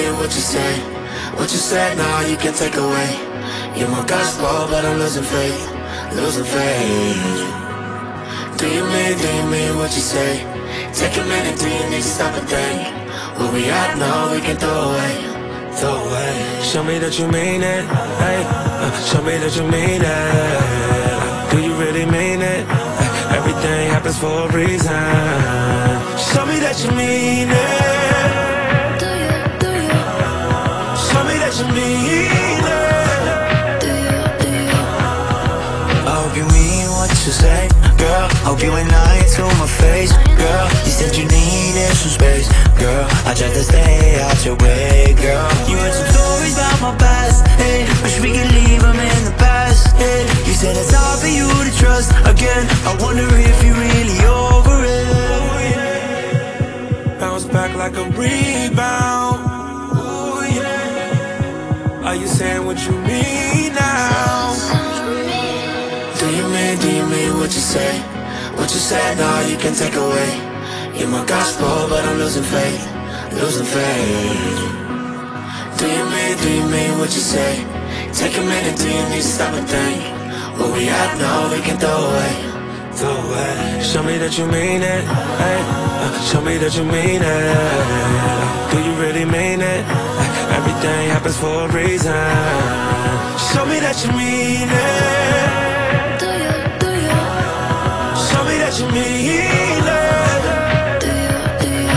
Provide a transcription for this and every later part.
what you say. What you said, now you can take away. You're my gospel, but I'm losing faith. Losing faith. Do you mean what you say? Take a minute, do you need to stop and think? Where we at now, we can throw away. Throw away. Show me that you mean it, hey. Show me that you mean it. Do you really mean it? Everything happens for a reason. Show me that you mean it. Do you? Show me that you mean it. Do you? I hope you mean what you say, girl. Hope you ain't lying to my face, girl. You said you needed some space, girl. I tried to stay out your way, girl. You heard some stories about my past, hey. Wish we could leave them in the past, hey. You said it's hard for you to trust again. I wonder if you're really over it. Bounce back like a rebound. Ooh, yeah. Are you saying what you mean now? Do you mean what you say? What you said, now you can take away. You're my gospel, but I'm losing faith. Losing faith. Do you mean what you say? Take a minute, do you need to stop and think? Where we at now, we can throw away. Throw away. Show me that you mean it, hey. Show me that you mean it. Do you really mean it? Everything happens for a reason. Show me that you mean it. Do you? Show me that you mean it. Do you?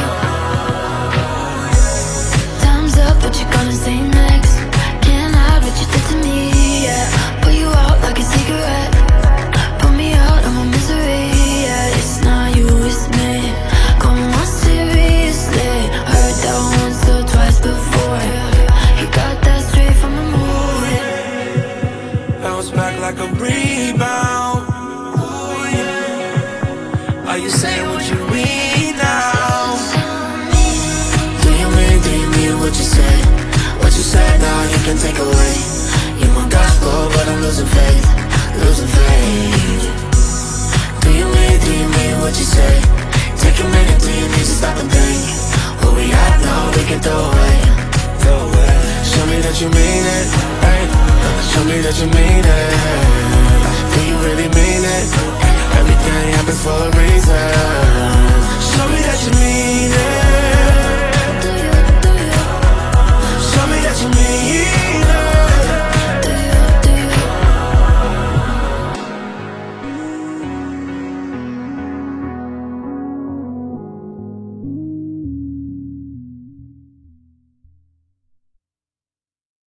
Time's up, what you gonna say next? Can't hide what you did to me, yeah. Put you out like a cigarette. Put me out of my misery, yeah. It's not you, it's me. Come on, seriously. Heard that once or twice before. You got that straight from a movie. Bounce back like a rebound. Ooh, yeah. Are you saying what you mean now? Do you mean what you say? What you said, now you can take away. You're my gospel, but I'm losing faith. Losing faith. Do you mean what you say? Take a minute, do you need to stop and think? Where we at now, we can throw away. Throw away. Show me that you mean it, hey. Show me that you mean it. Do you really mean it? Everything happens for a reason. Show me that you mean it.